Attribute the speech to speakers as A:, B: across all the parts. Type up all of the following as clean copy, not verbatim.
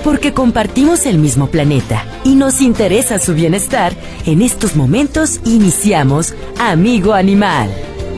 A: Porque compartimos el mismo planeta y nos interesa su bienestar, en estos momentos iniciamos Amigo Animal.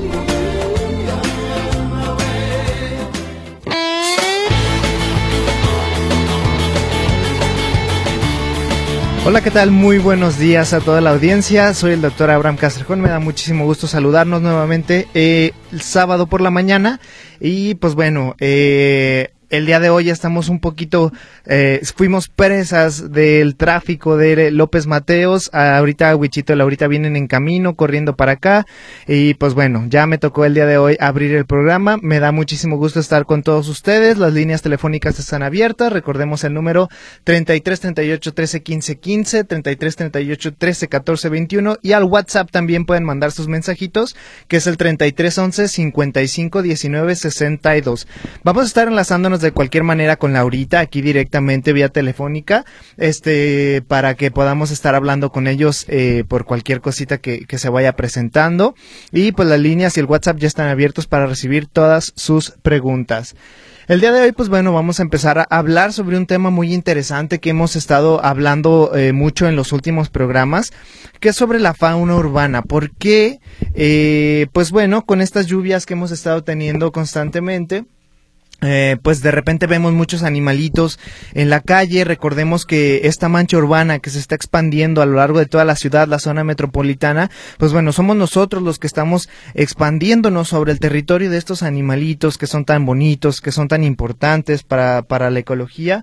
B: Hola, ¿qué tal? Muy buenos días a toda la audiencia. Soy el doctor Abraham Castrejón. Me da muchísimo gusto saludarnos nuevamente el sábado por la mañana. Y pues bueno, el día de hoy ya estamos un poquito, fuimos presas del tráfico de López Mateos. Ahorita Huichito y Laurita vienen en camino, corriendo para acá. Y pues bueno, ya me tocó el día de hoy abrir el programa. Me da muchísimo gusto estar con todos ustedes. Las líneas telefónicas están abiertas. Recordemos el número 33 38 13 15 15, 33 38 13 14 21. Y al WhatsApp también pueden mandar sus mensajitos, que es el 33 11 55 19 62. Vamos a estar enlazándonos de cualquier manera con Laurita aquí directamente vía telefónica, para que podamos estar hablando con ellos por cualquier cosita que se vaya presentando. Y pues las líneas y el WhatsApp ya están abiertos para recibir todas sus preguntas. El día de hoy, pues bueno, vamos a empezar a hablar sobre un tema muy interesante que hemos estado hablando mucho en los últimos programas, que es sobre la fauna urbana. ¿Por qué? Pues bueno, con estas lluvias que hemos estado teniendo constantemente, pues de repente vemos muchos animalitos en la calle. Recordemos que esta mancha urbana que se está expandiendo a lo largo de toda la ciudad, la zona metropolitana, pues bueno, somos nosotros los que estamos expandiéndonos sobre el territorio de estos animalitos que son tan bonitos, que son tan importantes para la ecología,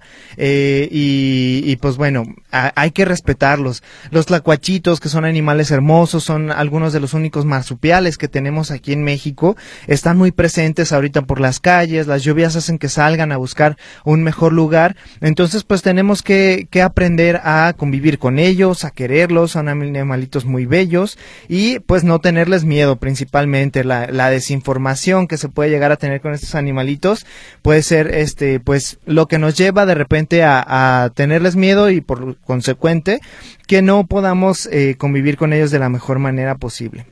B: y pues bueno, hay que respetarlos. Los tlacuachitos, que son animales hermosos, son algunos de los únicos marsupiales que tenemos aquí en México, están muy presentes ahorita por las calles. Las lluvias hacen que salgan a buscar un mejor lugar. Entonces pues tenemos que aprender a convivir con ellos, a quererlos. Son animalitos muy bellos y pues no tenerles miedo. Principalmente la desinformación que se puede llegar a tener con estos animalitos puede ser pues lo que nos lleva de repente a tenerles miedo, y por consecuente que no podamos convivir con ellos de la mejor manera posible.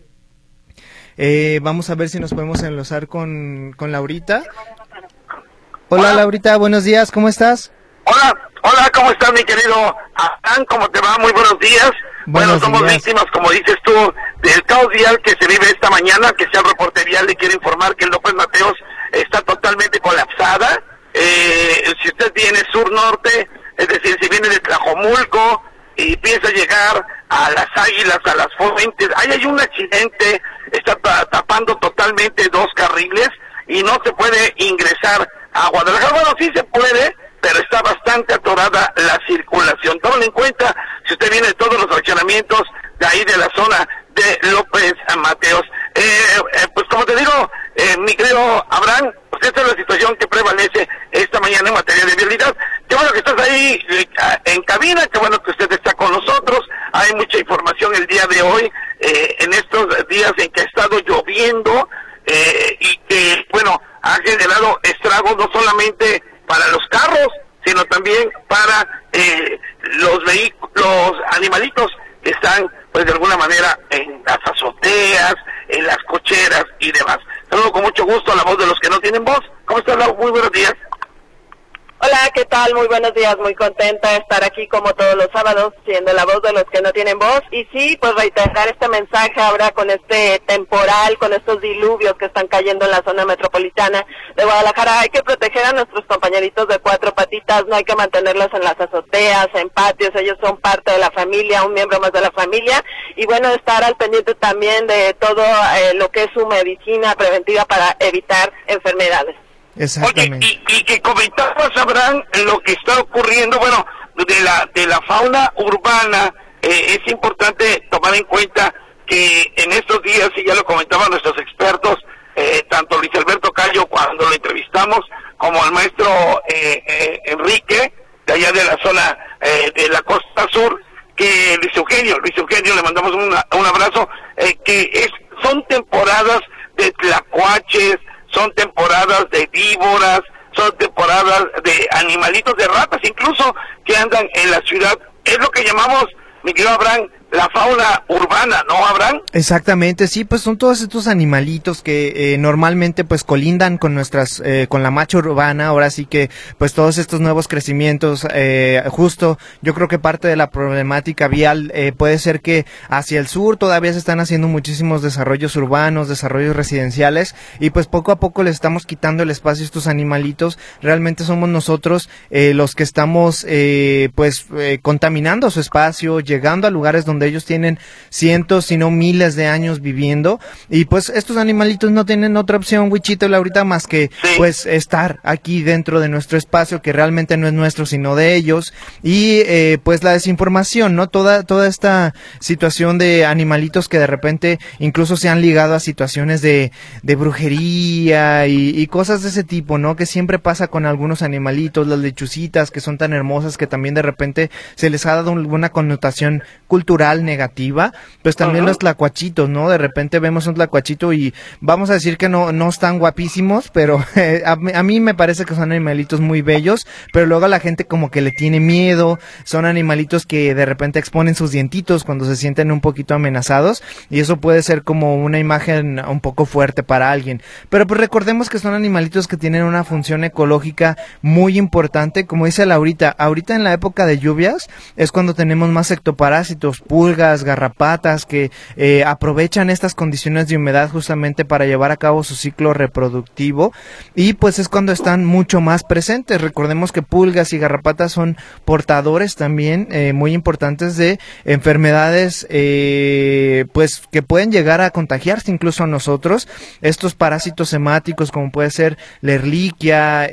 B: Vamos a ver si nos podemos enlazar con Laurita. Hola Laurita, buenos días, ¿cómo estás?
C: Hola, ¿cómo estás, mi querido Adán? ¿Cómo te va? Muy buenos días. Bueno, somos víctimas, como dices tú, del caos vial que se vive esta mañana. Que sea el reporte vial, le quiero informar que el López Mateos está totalmente colapsada. Si usted viene sur-norte, es decir, si viene de Tlajomulco y piensa llegar a las Águilas, a las Fuentes, ahí hay un accidente, está tapando totalmente dos carriles y no se puede ingresar a Guadalajara. Bueno, sí se puede, pero está bastante atorada la circulación. Tómalo en cuenta si usted viene de todos los fraccionamientos de ahí de la zona de López Mateos. Pues como te digo, mi querido Abraham, pues esta es la situación que prevalece esta mañana en materia de vialidad. Qué bueno que estás ahí en cabina, qué bueno que usted está con nosotros. Hay mucha información el día de hoy, en estos días en que ha estado lloviendo, y que, bueno, ha generado estragos no solamente para los carros, sino también para los animalitos que están, pues de alguna manera, en las azoteas, en las cocheras y demás. Saludo con mucho gusto a la voz de los que no tienen voz. ¿Cómo estás, Lau? Muy buenos días.
D: Hola, ¿qué tal? Muy buenos días, muy contenta de estar aquí como todos los sábados, siendo la voz de los que no tienen voz. Y sí, pues reiterar este mensaje ahora con este temporal, con estos diluvios que están cayendo en la zona metropolitana de Guadalajara. Hay que proteger a nuestros compañeritos de cuatro patitas, no hay que mantenerlos en las azoteas, en patios. Ellos son parte de la familia, un miembro más de la familia. Y bueno, estar al pendiente también de todo lo que es su medicina preventiva para evitar enfermedades.
B: Exactamente.
C: Oye, y que comentabas, Abraham, lo que está ocurriendo, bueno, de la fauna urbana. Es importante tomar en cuenta que en estos días, y ya lo comentaban nuestros expertos, tanto Luis Alberto Cayo cuando lo entrevistamos, como el maestro Enrique, de allá de la zona de la costa sur, que Luis Eugenio, le mandamos un abrazo, son temporadas de tlacuaches, son temporadas de víboras, son temporadas de animalitos, de ratas incluso, que andan en la ciudad. Es lo que llamamos, mi querido Abraham, la fauna urbana, ¿no, Abraham?
B: Exactamente, sí, pues son todos estos animalitos que normalmente pues colindan con con la mancha urbana. Ahora sí que pues todos estos nuevos crecimientos, justo yo creo que parte de la problemática vial puede ser que hacia el sur todavía se están haciendo muchísimos desarrollos urbanos, desarrollos residenciales, y pues poco a poco les estamos quitando el espacio a estos animalitos. Realmente somos nosotros los que estamos contaminando su espacio, llegando a lugares donde ellos tienen cientos, si no miles de años viviendo, y pues estos animalitos no tienen otra opción, Wichito y Laurita, más que pues estar aquí dentro de nuestro espacio, que realmente no es nuestro sino de ellos. Y pues la desinformación, ¿no? Toda esta situación de animalitos que de repente incluso se han ligado a situaciones de brujería y cosas de ese tipo, ¿no? Que siempre pasa con algunos animalitos, las lechucitas que son tan hermosas, que también de repente se les ha dado alguna connotación cultural negativa. Pues también los tlacuachitos, ¿no? De repente vemos un tlacuachito y vamos a decir que no están guapísimos, pero a mí me parece que son animalitos muy bellos, pero luego la gente como que le tiene miedo. Son animalitos que de repente exponen sus dientitos cuando se sienten un poquito amenazados, y eso puede ser como una imagen un poco fuerte para alguien. Pero pues recordemos que son animalitos que tienen una función ecológica muy importante. Como dice Laurita, ahorita en la época de lluvias es cuando tenemos más ectoparásitos, pulgas, garrapatas, que aprovechan estas condiciones de humedad justamente para llevar a cabo su ciclo reproductivo, y pues es cuando están mucho más presentes. Recordemos que pulgas y garrapatas son portadores también muy importantes de enfermedades pues que pueden llegar a contagiarse incluso a nosotros. Estos parásitos hemáticos, como puede ser la Ehrlichia,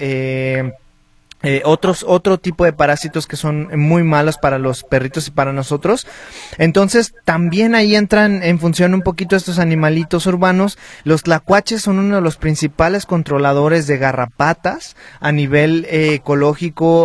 B: otro tipo de parásitos que son muy malos para los perritos y para nosotros. Entonces también ahí entran en función un poquito estos animalitos urbanos. Los tlacuaches son uno de los principales controladores de garrapatas a nivel ecológico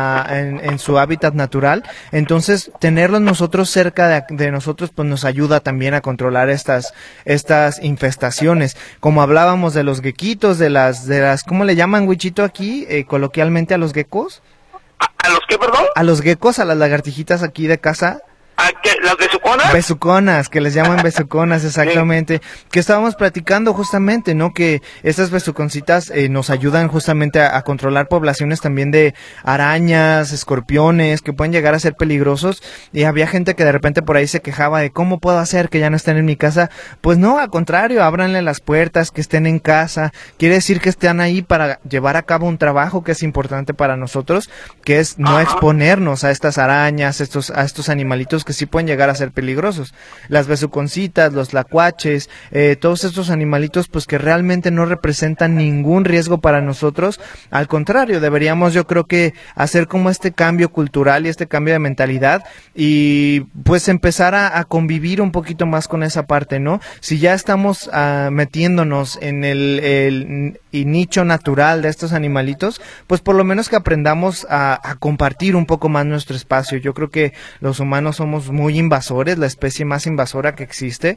B: en su hábitat natural. Entonces tenerlos nosotros cerca de nosotros pues nos ayuda también a controlar estas infestaciones. Como hablábamos de los gequitos, de las ¿cómo le llaman, Wichito, aquí coloquialmente a los geckos?
C: ¿A los qué, perdón?
B: A los geckos, a las lagartijitas aquí de casa.
C: ¿Las besuconas?
B: Besuconas, que les llaman besuconas, exactamente. Sí. Que estábamos platicando justamente, ¿no? Que estas besuconcitas nos ayudan justamente a controlar poblaciones también de arañas, escorpiones, que pueden llegar a ser peligrosos. Y había gente que de repente por ahí se quejaba de ¿cómo puedo hacer que ya no estén en mi casa? Pues no, al contrario, ábranle las puertas, que estén en casa. Quiere decir que estén ahí para llevar a cabo un trabajo que es importante para nosotros, que es no exponernos a estas arañas, a estos animalitos que sí pueden llegar a ser peligrosos. Las besuconcitas, los tlacuaches, todos estos animalitos pues que realmente no representan ningún riesgo para nosotros. Al contrario, deberíamos, yo creo que hacer como este cambio cultural y este cambio de mentalidad, y pues empezar a convivir un poquito más con esa parte, ¿no? Si ya estamos metiéndonos en el nicho natural de estos animalitos, pues por lo menos que aprendamos a compartir un poco más nuestro espacio. Yo creo que los humanos somos muy invasores, la especie más invasora que existe,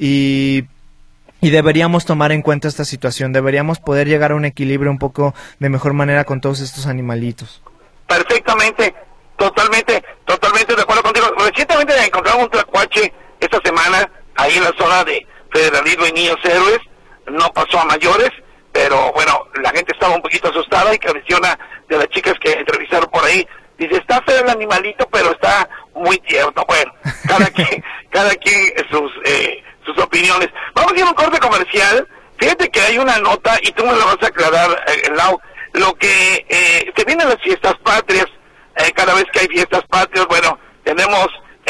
B: y deberíamos tomar en cuenta esta situación. Deberíamos poder llegar a un equilibrio un poco de mejor manera con todos estos animalitos.
C: Perfectamente, totalmente de acuerdo contigo. Recientemente encontramos un tlacuache esta semana ahí en la zona de Federalismo y Niños Héroes. No pasó a mayores, pero bueno, la gente estaba un poquito asustada, y que menciona de las chicas que entrevistaron por ahí, dice, está feo el animalito, pero está muy tierno. Bueno, cada quien sus opiniones. Vamos a ir a un corte comercial. Fíjate que hay una nota, y tú me la vas a aclarar, Lau, lo que se vienen las fiestas patrias. Cada vez que hay fiestas patrias, bueno, tenemos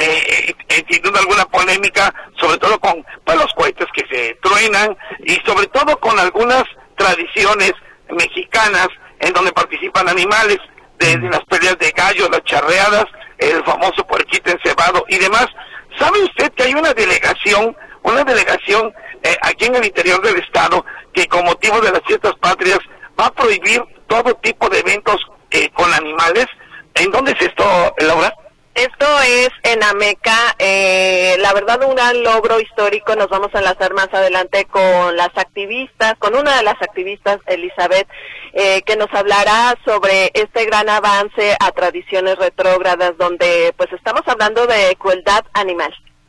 C: sin duda alguna polémica, sobre todo con los cohetes que se truenan, y sobre todo con algunas tradiciones mexicanas en donde participan animales, desde las peleas de gallos, las charreadas, el famoso puerquito encebado y demás. ¿Sabe usted que hay una delegación aquí en el interior del estado que con motivo de las fiestas patrias va a prohibir todo tipo de eventos con animales? ¿En dónde es esto, Laura?
D: Esto es en Ameca, la verdad un gran logro histórico. Nos vamos a enlazar más adelante con una de las activistas, Elizabeth, que nos hablará sobre este gran avance a tradiciones retrógradas, donde pues estamos hablando de crueldad animal.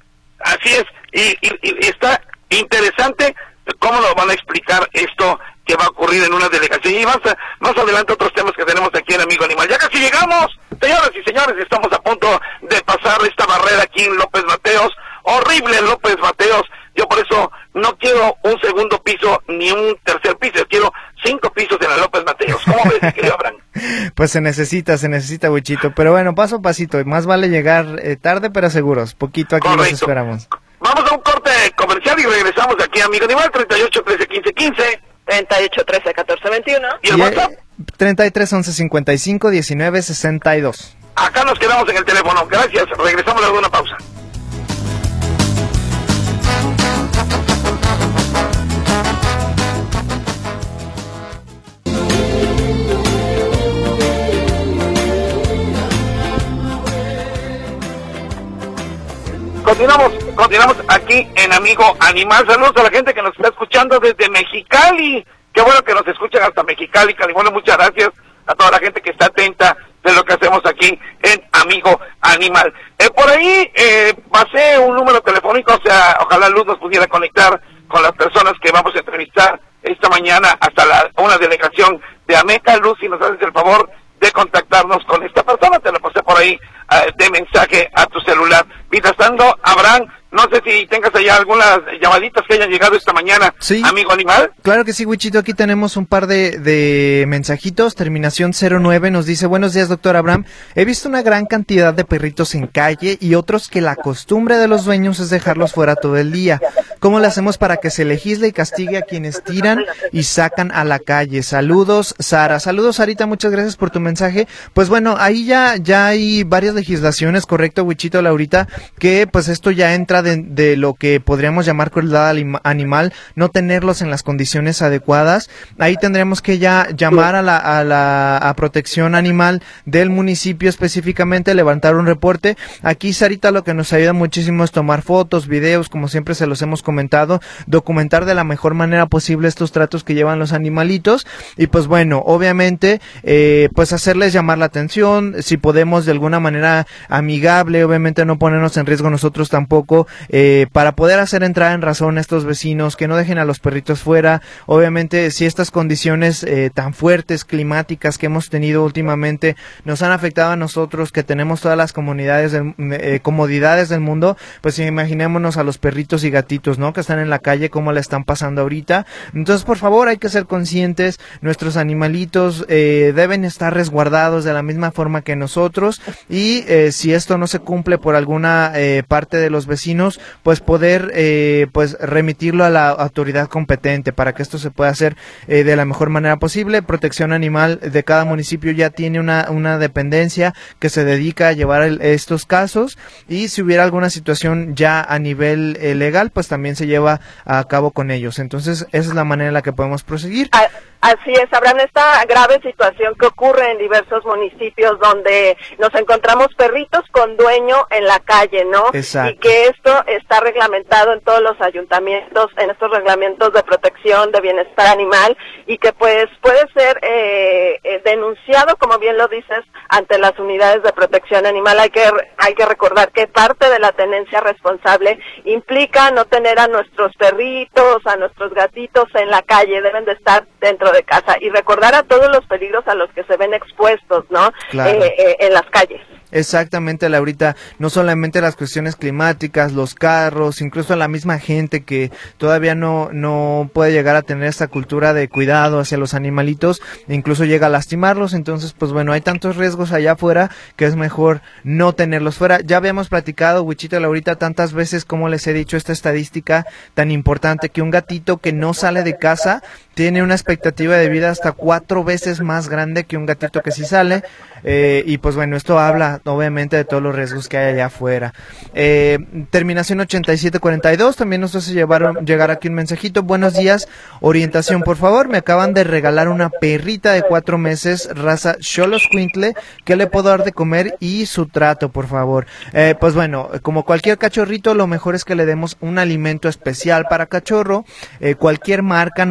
C: Así es, y está interesante cómo nos van a explicar esto que va a ocurrir en una delegación. Y más adelante otros temas que tenemos aquí en Amigo Animal. Ya casi llegamos, señoras y señores, estamos a punto de pasar esta barrera aquí en López Mateos. Horrible López Mateos. Yo por eso no quiero un segundo piso ni un tercer piso, yo quiero 5 pisos en la López Mateos. ¿Cómo ves, mi querido Abraham?
B: Pues se necesita, Huichito. Pero bueno, paso a pasito. Más vale llegar tarde, pero seguros. Poquito aquí. Correcto. Nos esperamos.
C: Vamos a un corte comercial y regresamos aquí a Amigo Animal, 38 13 15 15.
D: 38 13 14 21.
C: ¿Y el WhatsApp?
B: 33 11 55 19 62.
C: Acá nos quedamos en el teléfono. Gracias. Regresamos luego de una pausa. Continuamos aquí en Amigo Animal. Saludos a la gente que nos está escuchando desde Mexicali. Qué bueno que nos escuchan hasta Mexicali, California. Muchas gracias a toda la gente que está atenta de lo que hacemos aquí en Amigo Animal. Por ahí pasé un número telefónico, o sea, ojalá Luz nos pudiera conectar con las personas que vamos a entrevistar esta mañana hasta una delegación de Ameca. Luz, si nos haces el favor de contactarnos con esta persona, te lo pasé por ahí de mensaje a tu celular. Mientras tanto, Abraham, no sé si tengas allá algunas llamaditas que hayan llegado esta mañana, sí, Amigo Animal.
B: Claro que sí, Huichito, aquí tenemos un par de mensajitos. Terminación 09 nos dice: buenos días, doctor Abraham. He visto una gran cantidad de perritos en calle y otros que la costumbre de los dueños es dejarlos fuera todo el día. ¿Cómo le hacemos para que se legisle y castigue a quienes tiran y sacan a la calle? Saludos, Sara. Saludos, Sarita, muchas gracias por tu mensaje. Pues bueno, ahí ya hay varias legislaciones, correcto, Huichito, Laurita, que pues esto ya entra de lo que podríamos llamar crueldad animal, no tenerlos en las condiciones adecuadas. Ahí tendremos que ya llamar a protección animal del municipio específicamente, levantar un reporte. Aquí, Sarita, lo que nos ayuda muchísimo es tomar fotos, videos, como siempre se los hemos comentado, documentar de la mejor manera posible estos tratos que llevan los animalitos y pues bueno, obviamente pues hacerles llamar la atención, si podemos de alguna manera amigable, obviamente no ponernos en riesgo nosotros tampoco, para poder hacer entrar en razón a estos vecinos, que no dejen a los perritos fuera. Obviamente si estas condiciones tan fuertes climáticas que hemos tenido últimamente nos han afectado a nosotros, que tenemos todas las comodidades del mundo, pues imaginémonos a los perritos y gatitos, ¿no?, que están en la calle, cómo la están pasando ahorita. Entonces, por favor, hay que ser conscientes, nuestros animalitos deben estar resguardados de la misma forma que nosotros, y si esto no se cumple por alguna parte de los vecinos, pues poder pues remitirlo a la autoridad competente para que esto se pueda hacer de la mejor manera posible. Protección Animal de cada municipio ya tiene una dependencia que se dedica a llevar estos casos, y si hubiera alguna situación ya a nivel legal, pues también se lleva a cabo con ellos. Entonces esa es la manera en la que podemos proseguir.
D: Así es, Abraham, esta grave situación que ocurre en diversos municipios donde nos encontramos perritos con dueño en la calle, ¿no? Exacto. Y que esto está reglamentado en todos los ayuntamientos, en estos reglamentos de protección de bienestar animal, y que pues puede ser denunciado, como bien lo dices, ante las unidades de protección animal. Hay que recordar que parte de la tenencia responsable implica no tener a nuestros perritos, a nuestros gatitos en la calle, deben de estar dentro de casa, y recordar a todos los peligros a los que se ven expuestos, ¿no? Claro. En las calles.
B: Exactamente, Laurita, no solamente las cuestiones climáticas, los carros, incluso la misma gente que todavía no puede llegar a tener esta cultura de cuidado hacia los animalitos, incluso llega a lastimarlos. Entonces, pues bueno, hay tantos riesgos allá afuera que es mejor no tenerlos fuera. Ya habíamos platicado, Huichito y Laurita, tantas veces como les he dicho esta estadística tan importante, que un gatito que no sale de casa tiene una expectativa de vida hasta 4 veces más grande que un gatito que sí sale, y pues bueno, esto habla obviamente de todos los riesgos que hay allá afuera. Terminación 8742, también nos hace llegar aquí un mensajito: buenos días, orientación por favor, me acaban de regalar una perrita de 4 meses, raza Xoloscuintle, ¿qué le puedo dar de comer y su trato, por favor? Pues bueno, como cualquier cachorrito, lo mejor es que le demos un alimento especial para cachorro, cualquier marca, no vamos a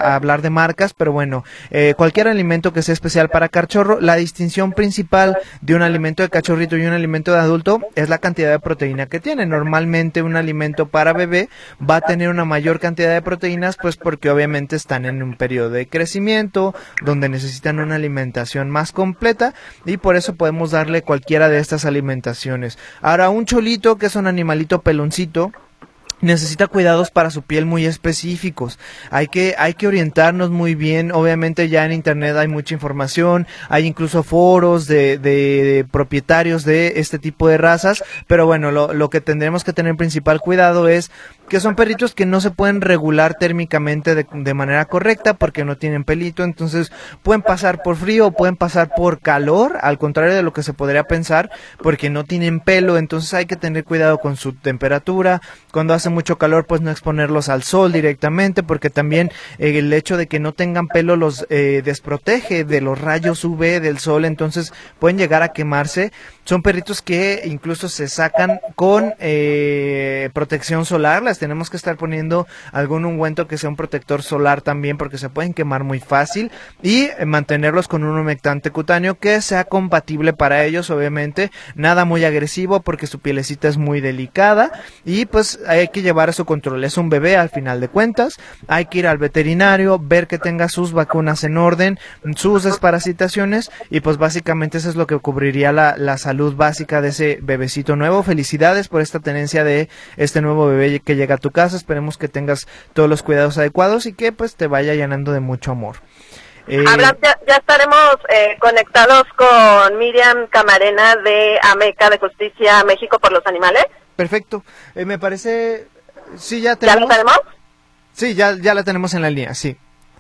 B: a hablar de marcas, pero bueno, cualquier alimento que sea especial para cachorro, la distinción principal de un alimento de cachorrito y un alimento de adulto es la cantidad de proteína que tiene. Normalmente un alimento para bebé va a tener una mayor cantidad de proteínas, pues porque obviamente están en un periodo de crecimiento, donde necesitan una alimentación más completa, y por eso podemos darle cualquiera de estas alimentaciones. Ahora, un cholito, que es un animalito peloncito, necesita cuidados para su piel muy específicos. Hay que orientarnos muy bien. Obviamente ya en internet hay mucha información, hay incluso foros de propietarios de este tipo de razas, pero bueno, lo que tendremos que tener principal cuidado es que son perritos que no se pueden regular térmicamente de manera correcta porque no tienen pelito, entonces pueden pasar por frío o pueden pasar por calor, al contrario de lo que se podría pensar, porque no tienen pelo. Entonces hay que tener cuidado con su temperatura. Cuando hace mucho calor, pues no exponerlos al sol directamente, porque también el hecho de que no tengan pelo los desprotege de los rayos UV del sol, entonces pueden llegar a quemarse. Son perritos que incluso se sacan con protección solar. Las tenemos que estar poniendo algún ungüento que sea un protector solar también, porque se pueden quemar muy fácil, y mantenerlos con un humectante cutáneo que sea compatible para ellos, obviamente nada muy agresivo porque su pielecita es muy delicada, y pues hay que llevar a su control. Es un bebé al final de cuentas, hay que ir al veterinario, ver que tenga sus vacunas en orden, sus desparasitaciones, y pues básicamente eso es lo que cubriría la salud básica de ese bebecito nuevo. Felicidades por esta tenencia de este nuevo bebé que llega a tu casa. Esperemos que tengas todos los cuidados adecuados y que pues te vaya llenando de mucho amor.
D: Abraham, ya estaremos conectados con Miriam Camarena de AMECA, de Justicia México por los Animales.
B: Perfecto, me parece... Sí, ya tenemos...
D: ¿Ya la tenemos?
B: Sí, ya la tenemos en la línea, sí.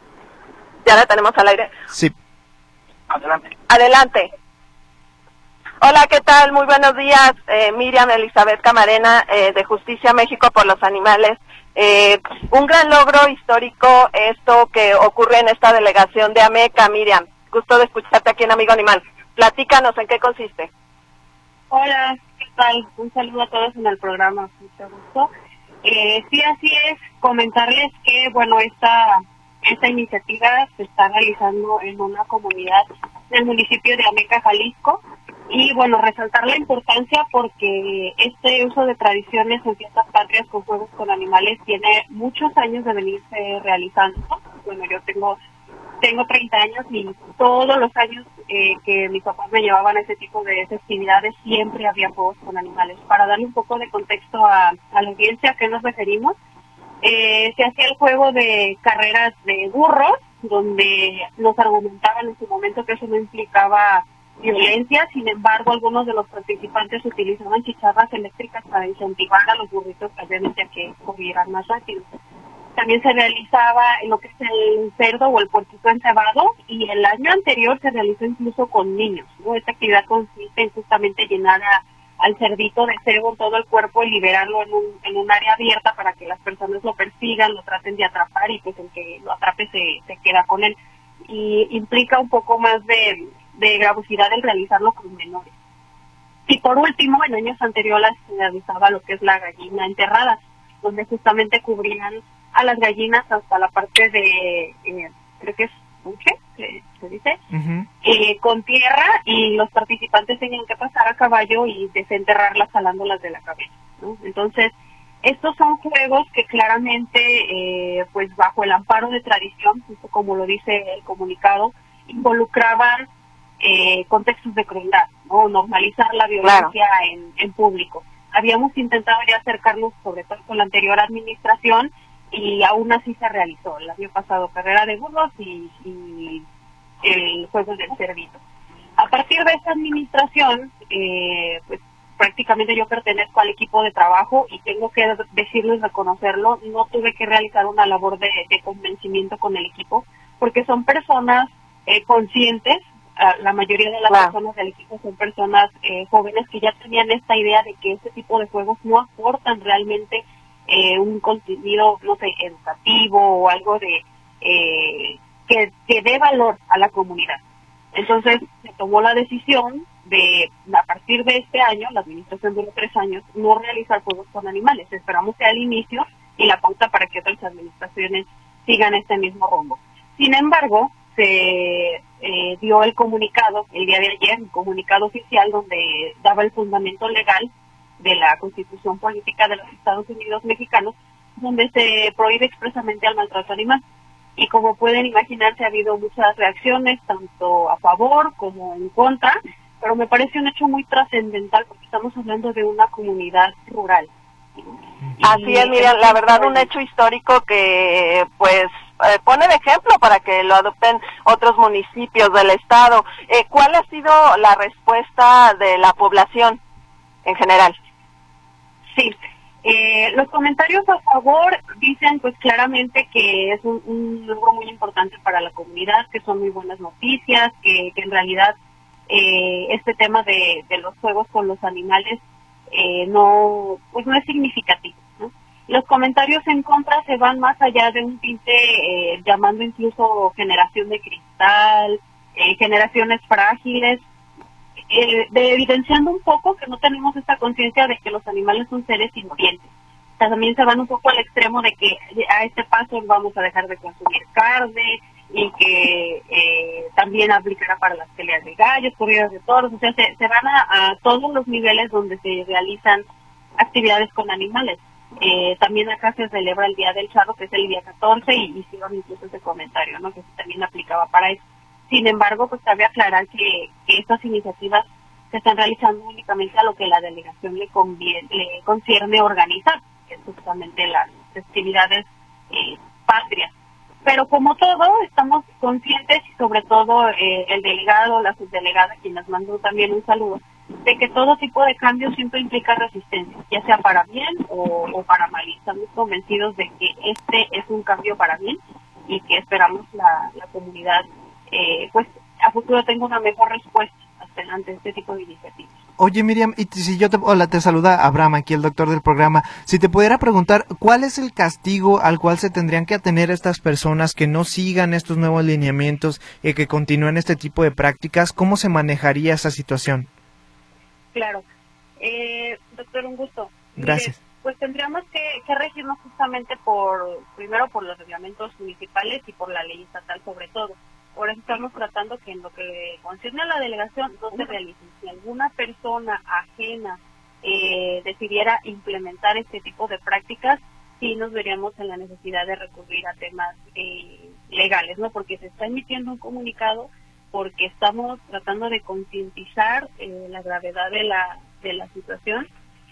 D: ¿Ya la tenemos al aire?
B: Sí.
D: Adelante. Hola, ¿qué tal? Muy buenos días, Miriam Elizabeth Camarena, de Justicia México por los Animales. Un gran logro histórico esto que ocurre en esta delegación de AMECA, Miriam. Gusto de escucharte aquí en Amigo Animal. Platícanos en qué consiste.
E: Hola, ¿qué tal? Un saludo a todos en el programa, mucho gusto. Sí, así es, comentarles que, bueno, esta iniciativa se está realizando en una comunidad del municipio de Ameca, Jalisco, y bueno, resaltar la importancia porque este uso de tradiciones en fiestas patrias con juegos con animales tiene muchos años de venirse realizando. Bueno, yo tengo 30 años y todos los años que mis papás me llevaban a ese tipo de festividades siempre había juegos con animales. Para darle un poco de contexto a la audiencia a qué nos referimos, se hacía el juego de carreras de burros, donde nos argumentaban en su momento que eso no implicaba violencia. Sin embargo, algunos de los participantes utilizaban chicharras eléctricas para incentivar a los burritos obviamente a que corrieran más rápido. También se realizaba lo que es el cerdo o el puerquito encebado, y el año anterior se realizó incluso con niños, ¿no? Esta actividad consiste en justamente llenar al cerdito de cebo en todo el cuerpo y liberarlo en un área abierta para que las personas lo persigan, lo traten de atrapar, y pues el que lo atrape se queda con él. Y implica un poco más de gravosidad el realizarlo con menores. Y por último, en años anteriores se realizaba lo que es la gallina enterrada, donde justamente cubrían a las gallinas hasta la parte de, creo que es buche, se dice, con tierra, y los participantes tenían que pasar a caballo y desenterrarlas jalándolas de la cabeza, ¿no? Entonces, estos son juegos que claramente, pues bajo el amparo de tradición, justo como lo dice el comunicado, involucraban contextos de crueldad, ¿no? Normalizar la violencia, claro, en público. Habíamos intentado ya acercarnos, sobre todo con la anterior administración, y aún así se realizó. El año pasado carrera de burros y el juego del cerdito. A partir de esta administración, pues prácticamente yo pertenezco al equipo de trabajo, y tengo que decirlo y reconocerlo, no tuve que realizar una labor de convencimiento con el equipo, porque son personas conscientes. La mayoría de las personas del equipo son personas jóvenes que ya tenían esta idea de que este tipo de juegos no aportan realmente un contenido, no sé, educativo o algo de que dé valor a la comunidad. Entonces se tomó la decisión de, a partir de este año, la administración duró 3 años, no realizar juegos con animales. Esperamos sea el inicio y la pauta para que otras administraciones sigan este mismo rumbo. Sin embargo, se dio el comunicado el día de ayer, un comunicado oficial donde daba el fundamento legal de la Constitución Política de los Estados Unidos Mexicanos, donde se prohíbe expresamente al maltrato animal. Y como pueden imaginarse, ha habido muchas reacciones, tanto a favor como en contra, pero me parece un hecho muy trascendental porque estamos hablando de una comunidad rural.
D: Así es, Miriam, la verdad un hecho histórico que pues pone de ejemplo para que lo adopten otros municipios del estado. ¿Cuál ha sido la respuesta de la población en general?
E: Sí, los comentarios a favor dicen pues claramente que es un logro muy importante para la comunidad, que son muy buenas noticias, que en realidad este tema de los juegos con los animales no es significativo, ¿no? Los comentarios en contra se van más allá de un tinte llamando incluso generación de cristal, generaciones frágiles, evidenciando un poco que no tenemos esta conciencia de que los animales son seres sintientes. O sea, también se van un poco al extremo de que a este paso vamos a dejar de consumir carne y que también aplicará para las peleas de gallos, corridas de toros. O sea, se van a todos los niveles donde se realizan actividades con animales. También acá se celebra el Día del Charro, que es el día 14, y hicieron incluso ese comentario, ¿no? Que también aplicaba para eso. Sin embargo, pues cabe aclarar que estas iniciativas se están realizando únicamente a lo que la delegación le concierne organizar, que es justamente las festividades patrias. Pero como todo, estamos conscientes, y sobre todo el delegado, la subdelegada, quien nos mandó también un saludo, de que todo tipo de cambio siempre implica resistencia, ya sea para bien o para mal. Y estamos convencidos de que este es un cambio para bien y que esperamos la comunidad pues a futuro tenga una mejor respuesta ante este tipo de iniciativas.
B: Oye, Miriam, y si yo te saluda Abraham, aquí el doctor del programa, si te pudiera preguntar, ¿cuál es el castigo al cual se tendrían que atener estas personas que no sigan estos nuevos lineamientos y que continúen este tipo de prácticas? ¿Cómo se manejaría esa situación?
E: Claro. Doctor, un gusto.
B: Gracias.
E: Mire, pues tendríamos que regirnos justamente primero por los reglamentos municipales y por la ley estatal sobre todo. Por eso estamos tratando que en lo que concierne a la delegación no se realice. Si alguna persona ajena decidiera implementar este tipo de prácticas, sí nos veríamos en la necesidad de recurrir a temas legales, ¿no? Porque se está emitiendo un comunicado, porque estamos tratando de concientizar la gravedad de la situación.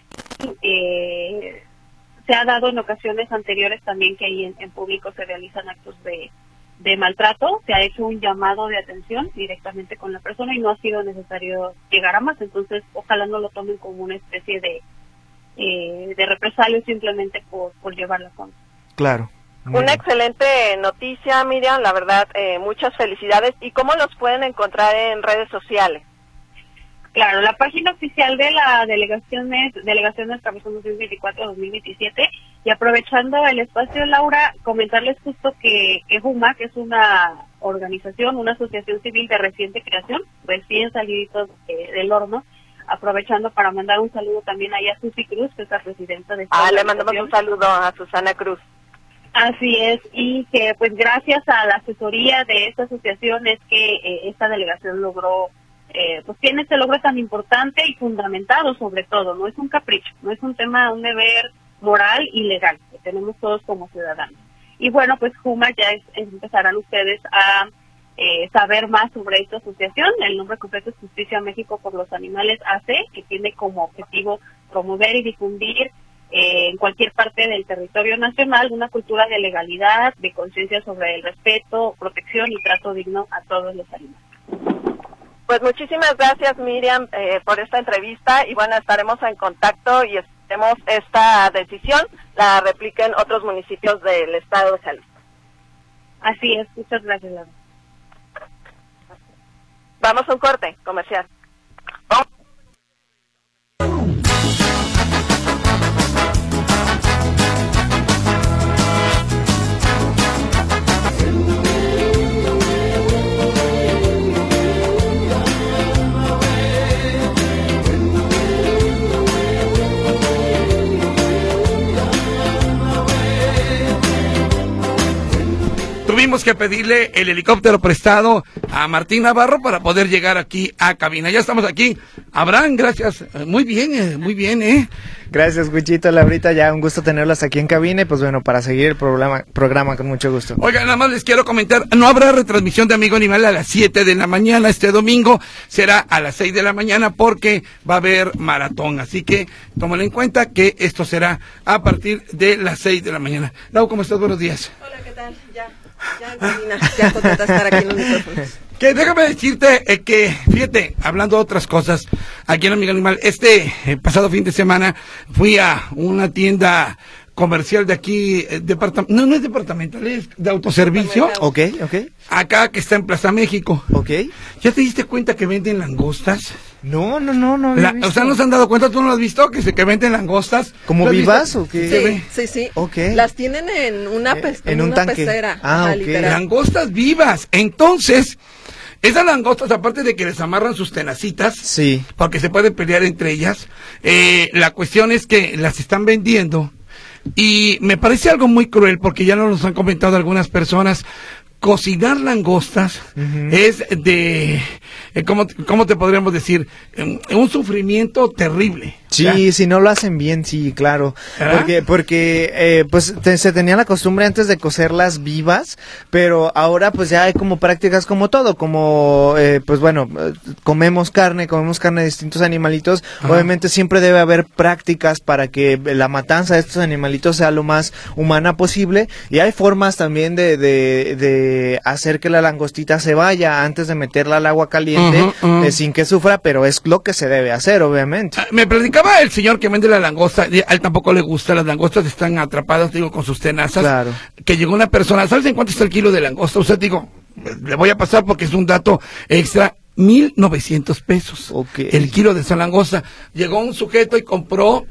E: Se ha dado en ocasiones anteriores también que ahí en público se realizan actos de maltrato, se ha hecho un llamado de atención directamente con la persona y no ha sido necesario llegar a más. Entonces ojalá no lo tomen como una especie de represalia simplemente por llevarla a cabo.
B: Claro.
D: Una excelente noticia, Miriam, la verdad, muchas felicidades. ¿Y cómo los pueden encontrar en redes sociales?
E: Claro, la página oficial de la Delegación del Cabezón 2024-2027, y aprovechando el espacio, Laura, comentarles justo que JUMA, que es una organización, una asociación civil de reciente creación, recién saliditos del horno, aprovechando para mandar un saludo también ahí a Susi Cruz, que es la presidenta de esta
D: le mandamos un saludo a Susana Cruz.
E: Así es, y que pues gracias a la asesoría de esta asociación es que esta delegación logró pues tiene este logro tan importante y fundamentado sobre todo, no es un capricho, no es un tema, un deber moral y legal que tenemos todos como ciudadanos. Y bueno, pues JUMA ya empezarán ustedes a saber más sobre esta asociación. El nombre completo es Justicia México por los Animales AC, que tiene como objetivo promover y difundir en cualquier parte del territorio nacional una cultura de legalidad, de conciencia sobre el respeto, protección y trato digno a todos los animales.
D: Pues muchísimas gracias, Miriam, por esta entrevista, y bueno, estaremos en contacto y esperemos esta decisión la repliquen otros municipios del estado de Jalisco.
E: Así es, muchas gracias, Laura.
D: Vamos a un corte comercial.
F: tuvimos que pedirle el helicóptero prestado a Martín Navarro para poder llegar aquí a cabina. Ya estamos aquí. Abraham, gracias. Muy bien.
B: Gracias, Wichito, Laurita, ya un gusto tenerlas aquí en cabina y pues bueno, para seguir el programa con mucho gusto.
F: Oiga, nada más les quiero comentar, no habrá retransmisión de Amigo Animal a las 7 de la mañana este domingo, será a las 6 de la mañana porque va a haber maratón, así que tómalo en cuenta que esto será a partir de las 6 de la mañana. Lau, ¿cómo estás? Buenos días.
G: Hola, ¿qué tal? Ya en cabina, ya contenta estar aquí en los micrófonos.
F: Que déjame decirte que, fíjate, hablando de otras cosas, aquí en Amigo Animal, pasado fin de semana fui a una tienda comercial de aquí, no es departamental, es de autoservicio.
B: Ok.
F: Acá que está en Plaza México.
B: Ok.
F: ¿Ya te diste cuenta que venden langostas?
B: No.
F: O sea, ¿no se han dado cuenta? ¿Tú no lo has visto? Que venden langostas.
B: ¿Como vivas o qué?
G: Sí.
B: Ok.
G: Las tienen en un tanque. Pecera.
B: Literal.
F: Langostas vivas. Entonces, esas langostas, aparte de que les amarran sus tenacitas,
B: sí,
F: porque se pueden pelear entre ellas, la cuestión es que las están vendiendo y me parece algo muy cruel porque ya nos han comentado algunas personas. Cocinar langostas es de, ¿cómo te podríamos decir? Un sufrimiento terrible.
B: Sí, si no lo hacen bien, sí, claro. Porque pues se tenía la costumbre antes de cocerlas vivas, pero ahora pues ya hay como prácticas como todo, como pues bueno, comemos carne de distintos animalitos. Ajá. Obviamente siempre debe haber prácticas para que la matanza de estos animalitos sea lo más humana posible, y hay formas también de hacer que la langostita se vaya antes de meterla al agua caliente, sin que sufra, pero es lo que se debe hacer, obviamente.
F: Me platicaba el señor que vende la langosta, a él tampoco le gusta, las langostas están atrapadas, con sus tenazas. Claro. Que llegó una persona, ¿sabes en cuánto está el kilo de langosta? Usted le voy a pasar porque es un dato extra, 1,900 pesos.
B: Okay.
F: El kilo de esa langosta. Llegó un sujeto y compró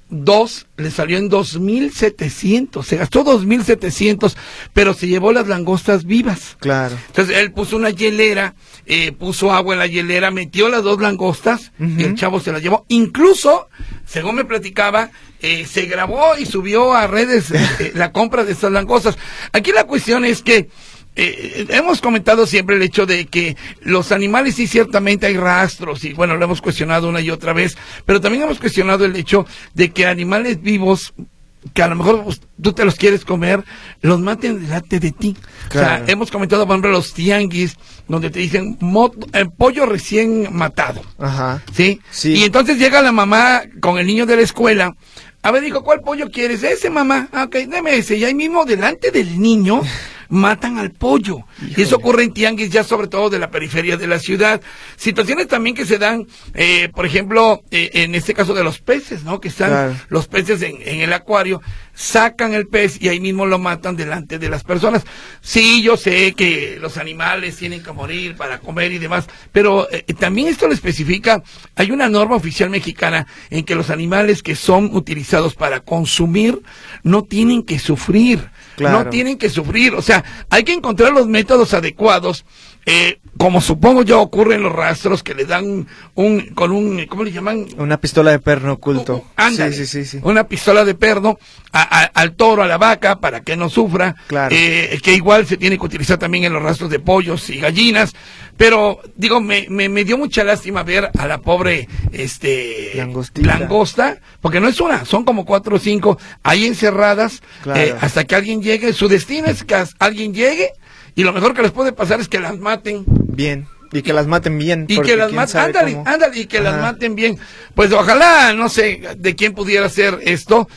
F: 2, le salió en 2,700, se gastó 2,700, pero se llevó las langostas vivas.
B: Claro.
F: Entonces él puso una hielera, puso agua en la hielera, metió las 2 langostas, y el chavo se las llevó. Incluso, según me platicaba, se grabó y subió a redes la compra de estas langostas. Aquí la cuestión es que hemos comentado siempre el hecho de que los animales sí ciertamente hay rastros y bueno, lo hemos cuestionado una y otra vez, pero también hemos cuestionado el hecho de que animales vivos que a lo mejor tú te los quieres comer, los maten delante de ti. Claro. O sea, hemos comentado por ejemplo los tianguis donde te dicen pollo recién matado.
B: Ajá.
F: ¿Sí? Y entonces llega la mamá con el niño de la escuela. A ver, hijo, ¿cuál pollo quieres? Ese, mamá. Ok, deme ese. Y ahí mismo delante del niño matan al pollo. Híjole. Y eso ocurre en tianguis ya sobre todo de la periferia de la ciudad. Situaciones también que se dan, por ejemplo, en este caso de los peces, ¿no? Que están los peces en el acuario, sacan el pez y ahí mismo lo matan delante de las personas. Sí, yo sé que los animales tienen que morir para comer y demás, pero también esto lo especifica, hay una norma oficial mexicana en que los animales que son utilizados para consumir no tienen que sufrir. Claro. No tienen que sufrir, o sea, hay que encontrar los métodos adecuados, como supongo yo ocurre en los rastros que le dan ¿cómo le llaman?
B: Una pistola de perno oculto.
F: Ándale, sí. Una pistola de perno al toro, a la vaca, para que no sufra,
B: claro.
F: Que igual se tiene que utilizar también en los rastros de pollos y gallinas, pero digo, me dio mucha lástima ver a la pobre langosta, porque no es una, son como 4 o 5 ahí encerradas, claro. Hasta que alguien llegue, su destino es que alguien llegue, y lo mejor que les puede pasar es que las maten
B: bien. Y que las maten bien.
F: Y que las maten, ándale, y que las maten bien. Pues ojalá, no sé de quién pudiera hacer esto,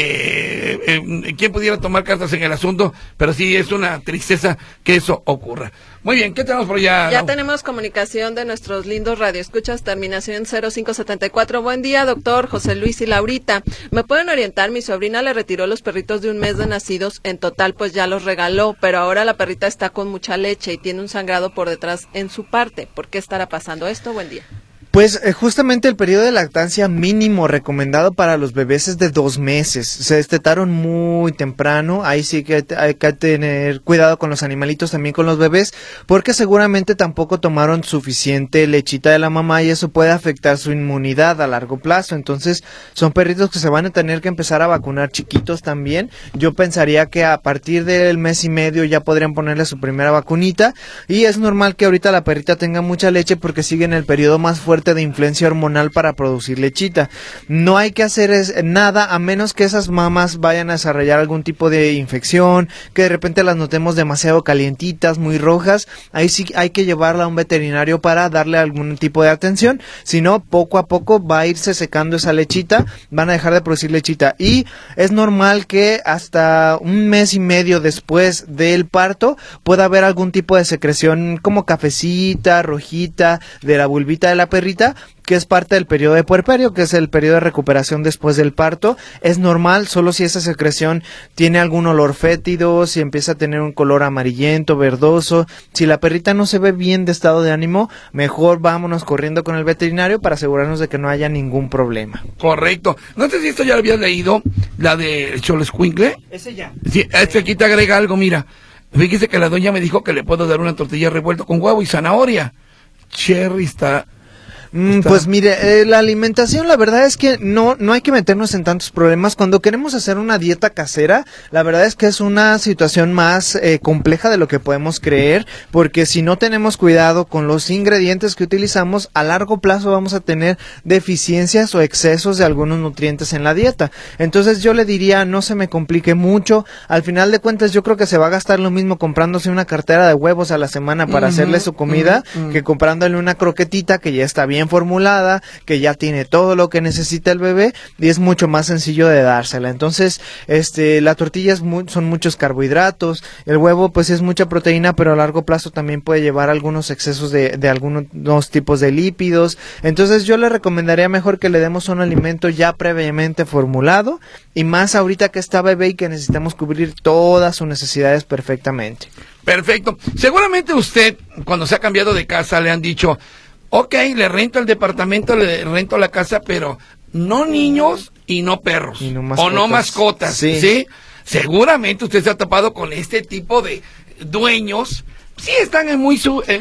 F: quién pudiera tomar cartas en el asunto, pero sí es una tristeza que eso ocurra. Muy bien, ¿qué tenemos por allá?
G: Ya tenemos comunicación de nuestros lindos radioescuchas, terminación 0574. Buen día, doctor José Luis y Laurita. ¿Me pueden orientar? Mi sobrina le retiró los perritos de 1 mes de nacidos, en total pues ya los regaló, pero ahora la perrita está con mucha leche y tiene un sangrado por detrás en su parte. ¿Por qué estará pasando esto? Buen día.
B: Pues justamente el periodo de lactancia mínimo recomendado para los bebés es de 2 meses. Se destetaron muy temprano, ahí sí que hay que tener cuidado con los animalitos, también con los bebés, porque seguramente tampoco tomaron suficiente lechita de la mamá y eso puede afectar su inmunidad a largo plazo. Entonces son perritos que se van a tener que empezar a vacunar chiquitos también. Yo pensaría que a partir del mes y medio ya podrían ponerle su primera vacunita, y es normal que ahorita la perrita tenga mucha leche porque sigue en el periodo más fuerte de influencia hormonal para producir lechita. No hay que hacer nada a menos que esas mamás vayan a desarrollar algún tipo de infección, que de repente las notemos demasiado calientitas, muy rojas. Ahí sí hay que llevarla a un veterinario para darle algún tipo de atención. Si no, poco a poco va a irse secando esa lechita, van a dejar de producir lechita, y es normal que hasta 1 mes y medio después del parto pueda haber algún tipo de secreción como cafecita, rojita, de la vulvita de la perrita, que es parte del periodo de puerperio, que es el periodo de recuperación después del parto. Es normal, solo si esa secreción tiene algún olor fétido, si empieza a tener un color amarillento, verdoso, si la perrita no se ve bien de estado de ánimo, mejor vámonos corriendo con el veterinario para asegurarnos de que no haya ningún problema.
F: Correcto. No sé si esto ya lo habías leído, la de Xoloscuincle.
B: Ese ya.
F: Sí, aquí te agrega algo, mira. Fíjese que la doña me dijo que le puedo dar una tortilla revuelta con huevo y zanahoria. Cherry está...
B: Pues mire, la alimentación, la verdad es que no hay que meternos en tantos problemas. Cuando queremos hacer una dieta casera, la verdad es que es una situación más compleja de lo que podemos creer, porque si no tenemos cuidado con los ingredientes que utilizamos, a largo plazo vamos a tener deficiencias o excesos de algunos nutrientes en la dieta. Entonces yo le diría, no se me complique mucho. Al final de cuentas, yo creo que se va a gastar lo mismo comprándose una cartera de huevos a la semana para hacerle su comida, que comprándole una croquetita que ya está bien formulada, que ya tiene todo lo que necesita el bebé, y es mucho más sencillo de dársela. Entonces, la tortilla son muchos carbohidratos, el huevo pues es mucha proteína, pero a largo plazo también puede llevar algunos excesos de algunos tipos de lípidos. Entonces yo le recomendaría mejor que le demos un alimento ya previamente formulado, y más ahorita que está bebé y que necesitamos cubrir todas sus necesidades perfectamente.
F: Perfecto. Seguramente usted, cuando se ha cambiado de casa, le han dicho: ok, le rento el departamento, le rento la casa, pero no niños y no perros. Y no mascotas. O no mascotas, ¿sí? Seguramente usted se ha topado con este tipo de dueños. Sí, están muy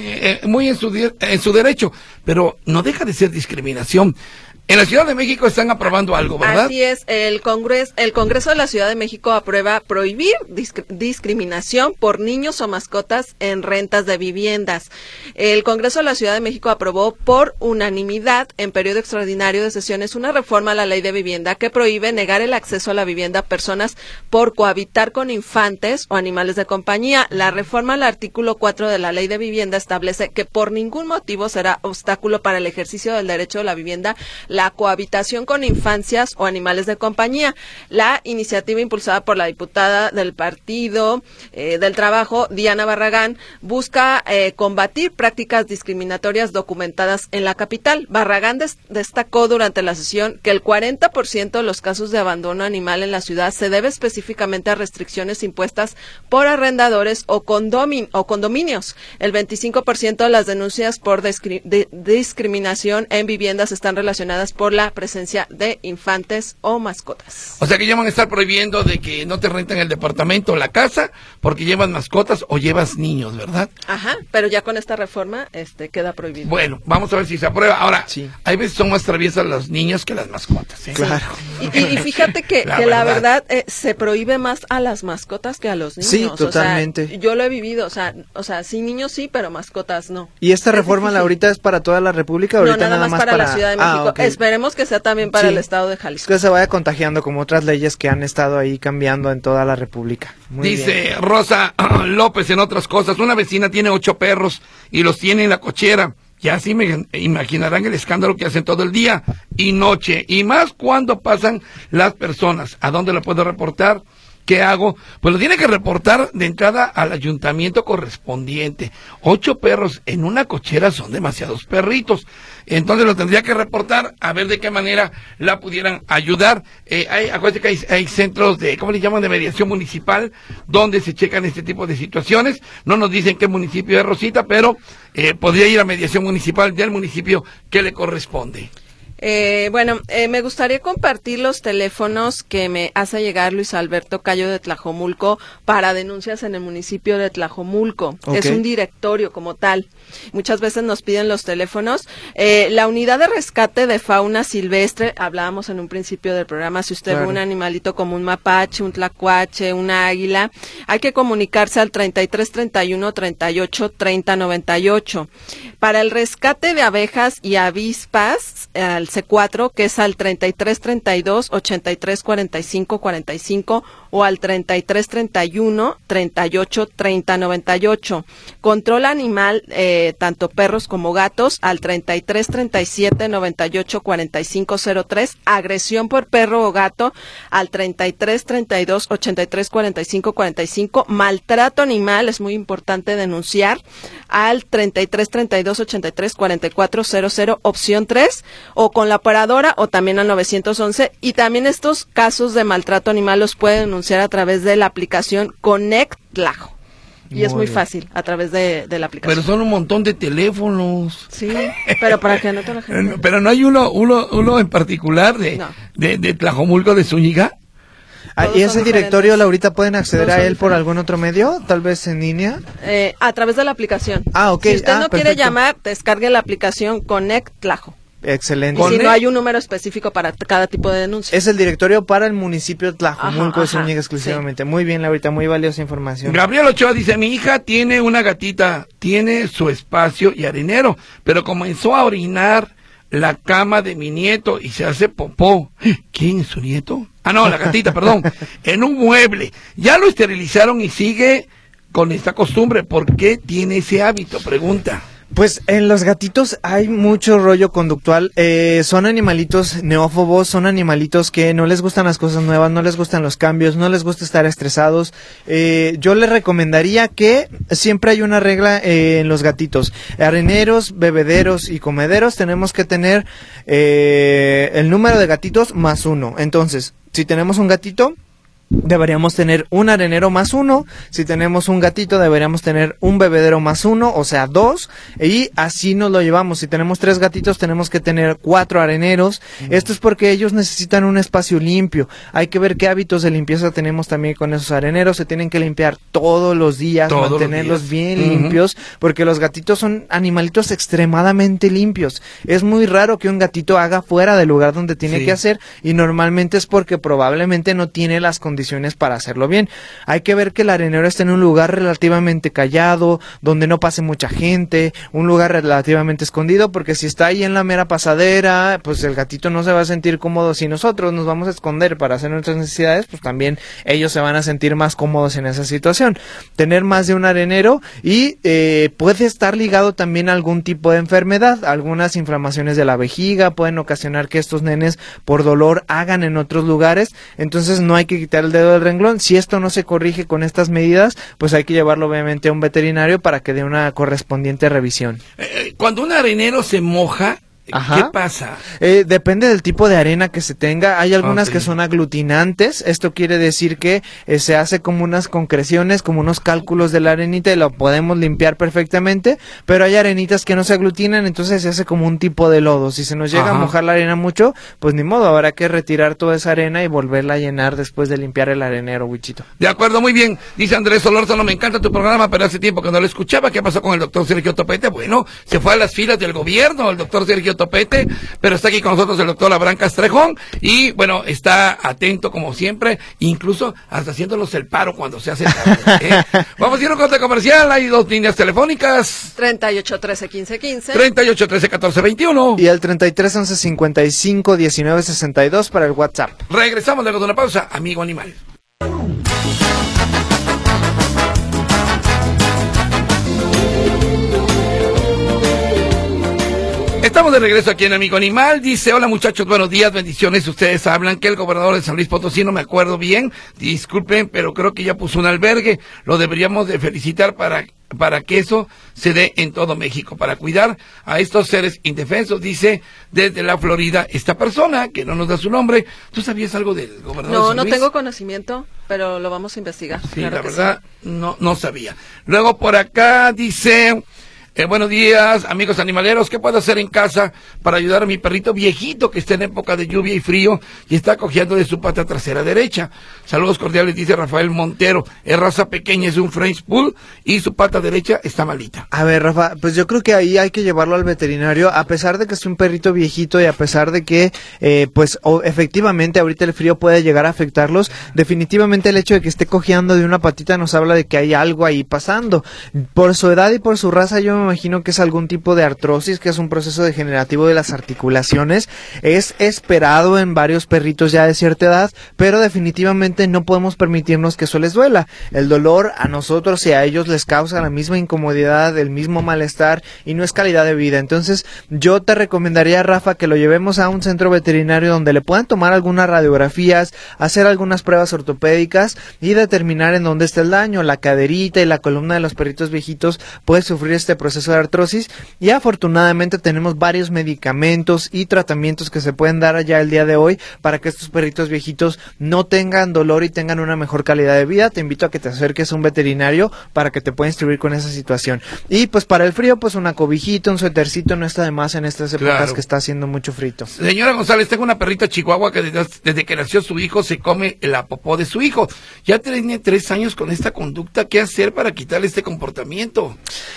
F: en su derecho, pero no deja de ser discriminación. En la Ciudad de México están aprobando algo, ¿verdad?
G: Así es, el Congreso de la Ciudad de México aprueba prohibir discriminación por niños o mascotas en rentas de viviendas. El Congreso de la Ciudad de México aprobó por unanimidad en periodo extraordinario de sesiones una reforma a la Ley de Vivienda que prohíbe negar el acceso a la vivienda a personas por cohabitar con infantes o animales de compañía. La reforma al artículo 4 de la Ley de Vivienda establece que por ningún motivo será obstáculo para el ejercicio del derecho a la vivienda la cohabitación con infancias o animales de compañía. La iniciativa impulsada por la diputada del Partido del Trabajo, Diana Barragán, busca combatir prácticas discriminatorias documentadas en la capital. Barragán destacó durante la sesión que el 40% de los casos de abandono animal en la ciudad se debe específicamente a restricciones impuestas por arrendadores o condominios. El 25% de las denuncias por discriminación en viviendas están relacionadas por la presencia de infantes o mascotas.
F: O sea que ya van a estar prohibiendo de que no te renten el departamento o la casa porque llevas mascotas o llevas niños, ¿verdad?
G: Ajá, pero ya con esta reforma queda prohibido.
F: Bueno, vamos a ver si se aprueba. Ahora, hay veces son más traviesas los niños que las mascotas, ¿eh?
B: Claro.
G: Y fíjate que la verdad se prohíbe más a las mascotas que a los niños.
B: Sí, totalmente.
G: O sea, yo lo he vivido, o sea, sí, niños sí, pero mascotas no.
B: ¿Y esta reforma ahorita es para toda la República?
G: No, nada más para la Ciudad de México.
B: Okay.
G: Esperemos que sea también para el estado de Jalisco.
B: Que se vaya contagiando como otras leyes que han estado ahí cambiando en toda la República.
F: Dice bien. Rosa López en otras cosas, una vecina tiene 8 perros y los tiene en la cochera. Ya sí me imaginarán el escándalo que hacen todo el día y noche, y más cuando pasan las personas. ¿A dónde lo puedo reportar? ¿qué hago? Pues lo tiene que reportar de entrada al ayuntamiento correspondiente. 8 perros en una cochera son demasiados perritos. Entonces lo tendría que reportar a ver de qué manera la pudieran ayudar. Acuérdense que hay centros de, ¿cómo le llaman?, de mediación municipal, donde se checan este tipo de situaciones. No nos dicen qué municipio es, Rosita, pero podría ir a mediación municipal del municipio que le corresponde.
G: Me gustaría compartir los teléfonos que me hace llegar Luis Alberto Cayo de Tlajomulco para denuncias en el municipio de Tlajomulco. Okay. Es un directorio como tal. Muchas veces nos piden los teléfonos. La unidad de rescate de fauna silvestre, hablábamos en un principio del programa, si usted ve un animalito como un mapache, un tlacuache, una águila, hay que comunicarse al 33 31 38 30 98. Para el rescate de abejas y avispas, al C4, que es al 33 32 83 45 45 o al 33 31 38 30 98. Control animal, tanto perros como gatos, al 33 37 98 45 03. Agresión por perro o gato, al 33 32 83 45 45. Maltrato animal, es muy importante denunciar, al 33 32 83 44 00, opción 3, o con la operadora, o también al 911. Y también estos casos de maltrato animal los pueden denunciar a través de la aplicación Connect Tlajo. Y es muy fácil a través de la aplicación.
F: Pero son un montón de teléfonos.
G: Sí, pero para que anote la gente.
F: Pero no hay uno en particular de Tlajomulco, de Zúñiga.
B: ¿Y ese directorio, Laurita, pueden acceder a él por algún otro medio? Tal vez en línea.
G: A través de la aplicación.
B: Ok.
G: Si usted no quiere llamar, descargue la aplicación Connect Tlajo.
B: Excelente.
G: Y si no hay un número específico para cada tipo de denuncia.
B: Es el directorio para el municipio de Tlajomulco de Zúñiga exclusivamente. Sí. Muy bien, Laurita, muy valiosa información.
F: Gabriel Ochoa dice, mi hija tiene una gatita, tiene su espacio y arenero, pero comenzó a orinar la cama de mi nieto y se hace popó. ¿Quién es su nieto? Ah, no, la gatita, perdón. En un mueble. Ya lo esterilizaron y sigue con esta costumbre. ¿Por qué tiene ese hábito? Pregunta.
B: Pues en los gatitos hay mucho rollo conductual, son animalitos neófobos, son animalitos que no les gustan las cosas nuevas, no les gustan los cambios, no les gusta estar estresados. Yo les recomendaría que siempre hay una regla en los gatitos, areneros, bebederos y comederos, tenemos que tener el número de gatitos más 1. Entonces, si tenemos un gatito, deberíamos tener un arenero más 1, si tenemos un gatito deberíamos tener un bebedero más 1, o sea 2, y así nos lo llevamos. Si tenemos 3 gatitos tenemos que tener 4 areneros. Esto es porque ellos necesitan un espacio limpio. Hay que ver qué hábitos de limpieza tenemos también con esos areneros. Se tienen que limpiar todos los días, mantenerlos bien limpios, porque los gatitos son animalitos extremadamente limpios. Es muy raro que un gatito haga fuera del lugar donde tiene que hacer, y normalmente es porque probablemente no tiene las condiciones para hacerlo bien. Hay que ver que el arenero esté en un lugar relativamente callado, donde no pase mucha gente, un lugar relativamente escondido, porque si está ahí en la mera pasadera, pues el gatito no se va a sentir cómodo. Si nosotros nos vamos a esconder para hacer nuestras necesidades, pues también ellos se van a sentir más cómodos en esa situación. Tener más de un arenero y puede estar ligado también a algún tipo de enfermedad. Algunas inflamaciones de la vejiga pueden ocasionar que estos nenes por dolor hagan en otros lugares, entonces no hay que quitar el dedo del renglón. Si esto no se corrige con estas medidas, pues hay que llevarlo obviamente a un veterinario para que dé una correspondiente revisión.
F: Cuando un arenero se moja, ¿qué pasa?
B: Depende del tipo de arena que se tenga. Hay algunas que son aglutinantes. Esto quiere decir que se hace como unas concreciones, como unos cálculos de la arenita, y lo podemos limpiar perfectamente. Pero hay arenitas que no se aglutinan, entonces se hace como un tipo de lodo. Si se nos llega a mojar la arena mucho, pues ni modo, habrá que retirar toda esa arena y volverla a llenar después de limpiar el arenero, Wichito.
F: De acuerdo, muy bien. Dice Andrés Solórzano, me encanta tu programa, pero hace tiempo que no lo escuchaba. ¿Qué pasó con el doctor Sergio Topete? Bueno, se fue a las filas del gobierno el doctor Sergio Topete, pero está aquí con nosotros el doctor Abraham Castrejón y bueno, está atento como siempre, incluso hasta haciéndonos el paro cuando se hace tarde, Vamos a ir a un corte comercial. Hay 2 líneas telefónicas:
G: 38 13 15 15,
F: 38 13 14 21
B: y el 33 11 55 19 62 para el WhatsApp.
F: Regresamos luego de una pausa, amigo animal. Estamos de regreso aquí en Amigo Animal. Dice, hola muchachos, buenos días, bendiciones. Ustedes hablan que el gobernador de San Luis Potosí, no me acuerdo bien, disculpen, pero creo que ya puso un albergue. Lo deberíamos de felicitar para que eso se dé en todo México, para cuidar a estos seres indefensos, dice desde la Florida esta persona, que no nos da su nombre. ¿Tú sabías algo del gobernador de San Luis?
G: No tengo conocimiento, pero lo vamos a investigar.
F: Sí, claro, la verdad, sí. No sabía. Luego por acá dice... buenos días, amigos animaleros. ¿Qué puedo hacer en casa para ayudar a mi perrito viejito que está en época de lluvia y frío y está cojeando de su pata trasera derecha? Saludos cordiales, dice Rafael Montero. Es raza pequeña, es un French Poodle y su pata derecha está malita.
B: A ver, Rafa, pues yo creo que ahí hay que llevarlo al veterinario, a pesar de que es un perrito viejito y a pesar de que, efectivamente ahorita el frío puede llegar a afectarlos. Definitivamente el hecho de que esté cojeando de una patita nos habla de que hay algo ahí pasando. Por su edad y por su raza, yo me imagino que es algún tipo de artrosis, que es un proceso degenerativo de las articulaciones. Es esperado en varios perritos ya de cierta edad, pero definitivamente no podemos permitirnos que eso les duela. El dolor a nosotros y a ellos les causa la misma incomodidad, el mismo malestar y no es calidad de vida. Entonces yo te recomendaría, Rafa, que lo llevemos a un centro veterinario donde le puedan tomar algunas radiografías, hacer algunas pruebas ortopédicas y determinar en dónde está el daño. La caderita y la columna de los perritos viejitos puede sufrir este proceso de artrosis y afortunadamente tenemos varios medicamentos y tratamientos que se pueden dar ya el día de hoy para que estos perritos viejitos no tengan dolor y tengan una mejor calidad de vida. Te invito a que te acerques a un veterinario para que te pueda instruir con esa situación. Y pues para el frío, pues una cobijita, un suétercito no está de más en estas épocas que está haciendo mucho frito.
F: Señora González, tengo una perrita chihuahua que desde que nació su hijo se come la popó de su hijo. Ya tiene 3 años con esta conducta. ¿Qué hacer para quitarle este comportamiento?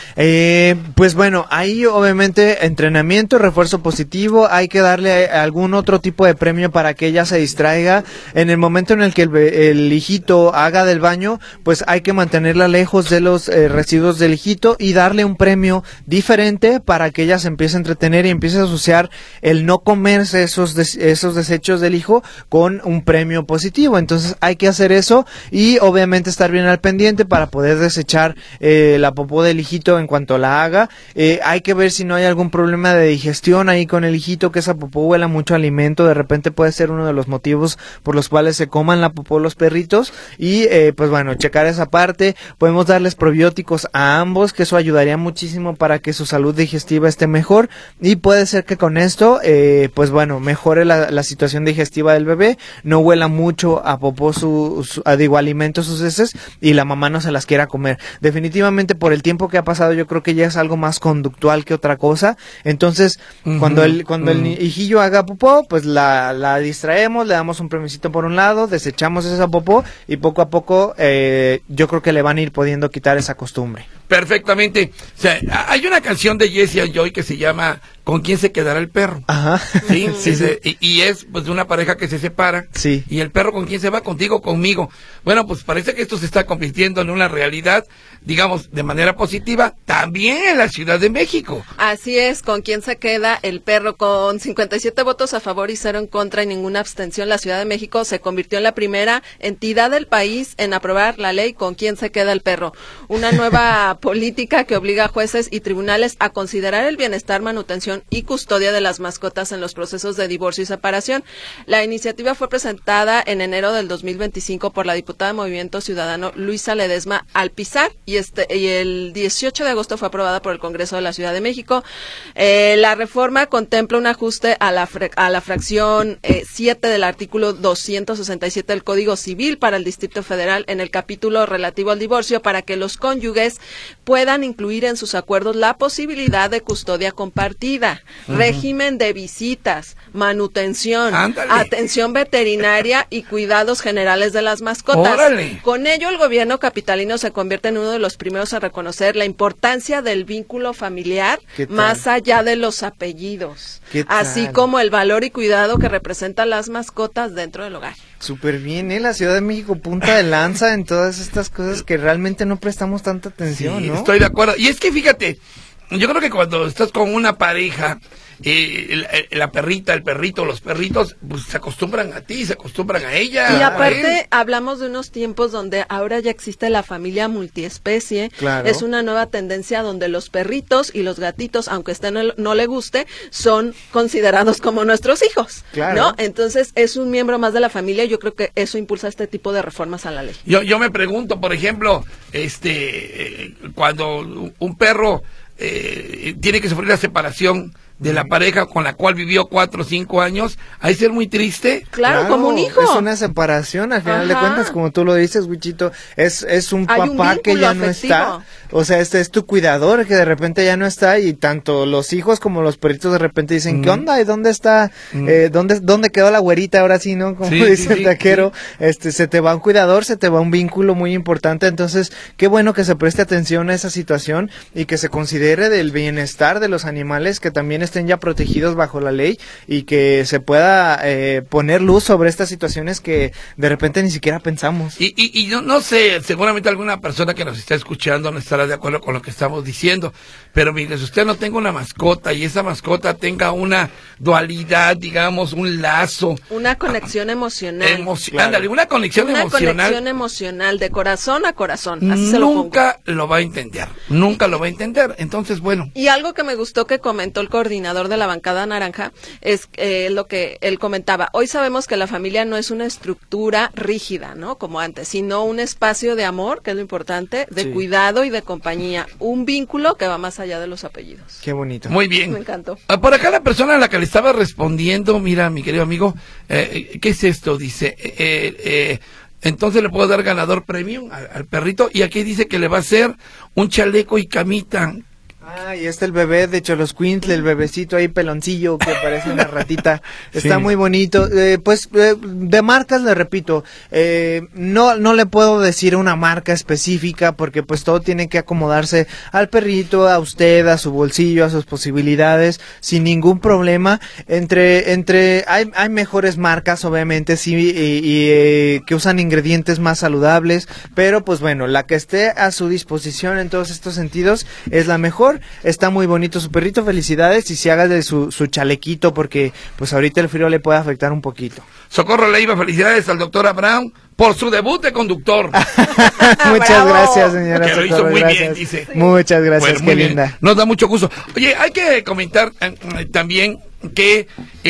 B: Pues bueno, ahí obviamente entrenamiento, refuerzo positivo, hay que darle algún otro tipo de premio para que ella se distraiga. En el momento en el que el hijito haga del baño, pues hay que mantenerla lejos de los residuos del hijito y darle un premio diferente para que ella se empiece a entretener y empiece a asociar el no comerse esos desechos del hijo con un premio positivo. Entonces hay que hacer eso y obviamente estar bien al pendiente para poder desechar la popó del hijito en cuanto la haga. Hay que ver si no hay algún problema de digestión ahí con el hijito, que esa popó huela mucho alimento, de repente puede ser uno de los motivos por los cuales se coman la popó los perritos y pues bueno, checar esa parte. Podemos darles probióticos a ambos, que eso ayudaría muchísimo para que su salud digestiva esté mejor y puede ser que con esto pues bueno, mejore la situación digestiva del bebé, no huela mucho a popó alimento sus heces y la mamá no se las quiera comer. Definitivamente por el tiempo que ha pasado yo creo que ya es algo más conductual que otra cosa. Entonces cuando el hijillo haga popó, pues la distraemos, le damos un premicito por un lado, desechamos esa popó y poco a poco yo creo que le van a ir pudiendo quitar esa costumbre.
F: Perfectamente. O sea, hay una canción de Jesse and Joy que se llama ¿Con quién se quedará el perro?
B: Ajá.
F: Sí, y es pues de una pareja que se separa.
B: Sí.
F: Y el perro, ¿con quién se va? Contigo, conmigo. Bueno, pues parece que esto se está convirtiendo en una realidad, digamos, de manera positiva, también en la Ciudad de México.
G: Así es, ¿con quién se queda el perro? Con 57 votos a favor y 0 en contra y ninguna abstención, la Ciudad de México se convirtió en la primera entidad del país en aprobar la ley ¿Con quién se queda el perro? Una nueva política que obliga a jueces y tribunales a considerar el bienestar, manutención y custodia de las mascotas en los procesos de divorcio y separación. La iniciativa fue presentada en enero del 2025 por la diputada de Movimiento Ciudadano Luisa Ledesma Alpizar y el 18 de agosto fue aprobada por el Congreso de la Ciudad de México. La reforma contempla un ajuste a la fracción 7 del artículo 267 del Código Civil para el Distrito Federal en el capítulo relativo al divorcio para que los cónyuges puedan incluir en sus acuerdos la posibilidad de custodia compartida, régimen de visitas, manutención, atención veterinaria y cuidados generales de las mascotas.
F: ¡Órale!
G: Con ello, el gobierno capitalino se convierte en uno de los primeros a reconocer la importancia del vínculo familiar más allá de los apellidos, así como el valor y cuidado que representan las mascotas dentro del hogar.
B: Súper bien, la Ciudad de México punta de lanza en todas estas cosas que realmente no prestamos tanta atención,
F: sí,
B: ¿no?
F: Estoy de acuerdo. Y es que fíjate, yo creo que cuando estás con una pareja, la perrita, el perrito, los perritos, pues se acostumbran a ti, se acostumbran a ella.
G: Y aparte, hablamos de unos tiempos donde ahora ya existe la familia multiespecie.
B: Claro.
G: Es una nueva tendencia donde los perritos y los gatitos, aunque a usted no le guste, son considerados como nuestros hijos.
B: Claro.
G: ¿No? Entonces, es un miembro más de la familia. Yo creo que eso impulsa este tipo de reformas a la ley.
F: Yo me pregunto, por ejemplo, cuando un perro tiene que sufrir la separación de la pareja con la cual vivió 4 o 5 años, hay ser muy triste.
G: Claro, como un hijo.
B: Es una separación, al final de cuentas, como tú lo dices, Wichito, es un papá que ya no está. O sea, es tu cuidador que de repente ya no está, y tanto los hijos como los perritos de repente dicen, ¿qué onda? ¿Y dónde está? ¿Dónde quedó la güerita ahora sí, no? Como dice el taquero, se te va un cuidador, se te va un vínculo muy importante. Entonces, qué bueno que se preste atención a esa situación y que se considere del bienestar de los animales, que también estén ya protegidos bajo la ley, y que se pueda poner luz sobre estas situaciones que de repente ni siquiera pensamos.
F: Y yo no sé, seguramente alguna persona que nos está escuchando no estará de acuerdo con lo que estamos diciendo, pero mientras usted no tenga una mascota y esa mascota tenga una dualidad, digamos, un lazo,
G: una conexión emocional.
F: Ándale, una conexión emocional.
G: Una conexión emocional de corazón a corazón. Así
F: nunca lo va a entender. Nunca lo va a entender. Entonces, bueno.
G: Y algo que me gustó que comentó el coordinador de la bancada naranja es lo que él comentaba. Hoy sabemos que la familia no es una estructura rígida, ¿no? Como antes, sino un espacio de amor, que es lo importante, de cuidado y de compañía. Un vínculo que va más allá de los apellidos.
B: Qué bonito.
F: Muy bien.
G: Me encantó.
F: Por acá la persona a la que le estaba respondiendo, mira, mi querido amigo, ¿qué es esto? Dice, entonces le puedo dar ganador premium al perrito, y aquí dice que le va a hacer un chaleco y camita.
B: Y está el bebé de Xoloscuintle, el bebecito ahí peloncillo que parece una ratita. Está muy bonito. De marcas, le repito, no le puedo decir una marca específica, porque pues todo tiene que acomodarse al perrito, a usted, a su bolsillo, a sus posibilidades, sin ningún problema. Hay mejores marcas, obviamente, sí, y que usan ingredientes más saludables, pero pues bueno, la que esté a su disposición en todos estos sentidos es la mejor. Está muy bonito su perrito, felicidades, y si haga de su chalequito, porque pues ahorita el frío le puede afectar un poquito.
F: Socorro Leiva, felicidades al doctor Abraham por su debut de conductor.
B: Muchas gracias, señora.
F: Que lo hizo muy bien, dice.
B: Muchas gracias,
F: pues, qué
B: linda.
F: Bien. Nos da mucho gusto. Oye, hay que comentar también que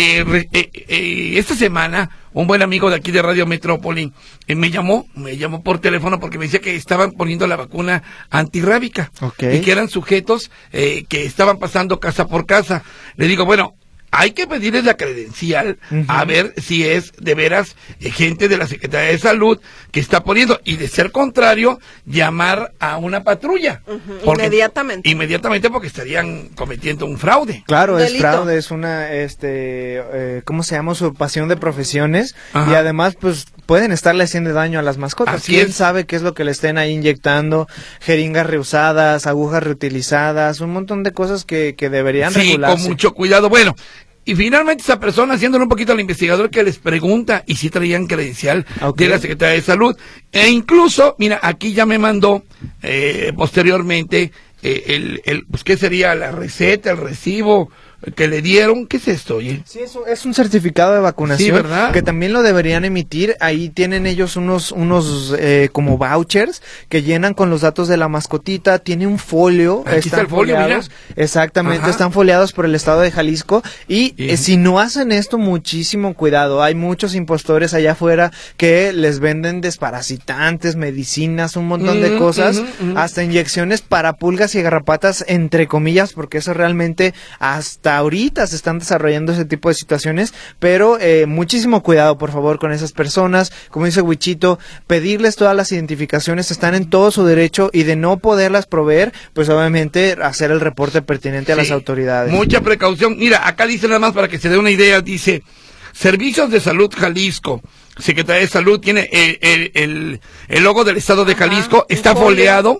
F: esta semana un buen amigo de aquí de Radio Metrópoli me llamó por teléfono porque me decía que estaban poniendo la vacuna antirrábica, y que eran sujetos que estaban pasando casa por casa. Le digo, bueno, hay que pedirles la credencial a ver si es de veras gente de la Secretaría de Salud que está poniendo, y de ser contrario, llamar a una patrulla. Inmediatamente, porque estarían cometiendo un fraude.
B: Claro, es fraude, es una, ¿cómo se llama? Usurpación de profesiones. Ajá. Y además, pues, pueden estarle haciendo daño a las mascotas. ¿Quién sabe qué es lo que le estén ahí inyectando? Jeringas reusadas, agujas reutilizadas, un montón de cosas que deberían regularse.
F: Con mucho cuidado. Bueno, y finalmente esa persona, haciéndole un poquito al investigador, que les pregunta, y si traían credencial de la Secretaría de Salud. E incluso, mira, aquí ya me mandó posteriormente pues, ¿qué sería? La receta, el recibo que le dieron. ¿Qué es esto, oye?
B: Sí, eso es un certificado de vacunación.
F: Sí, ¿verdad?
B: Que también lo deberían emitir. Ahí tienen ellos unos como vouchers que llenan con los datos de la mascotita. Tiene un folio.
F: Aquí está el folio, mira.
B: Exactamente, están foliados por el estado de Jalisco. Y si no hacen esto, muchísimo cuidado. Hay muchos impostores allá afuera que les venden desparasitantes, medicinas, un montón de cosas, hasta inyecciones para pulgas y garrapatas, entre comillas, porque eso realmente hasta ahorita se están desarrollando ese tipo de situaciones, pero muchísimo cuidado, por favor, con esas personas. Como dice Wichito, pedirles todas las identificaciones, están en todo su derecho, y de no poderlas proveer, pues obviamente hacer el reporte pertinente a las autoridades.
F: Mucha precaución. Mira, acá dice nada más para que se dé una idea, dice: Servicios de Salud Jalisco, Secretaría de Salud, tiene el logo del estado de Jalisco, está foliado,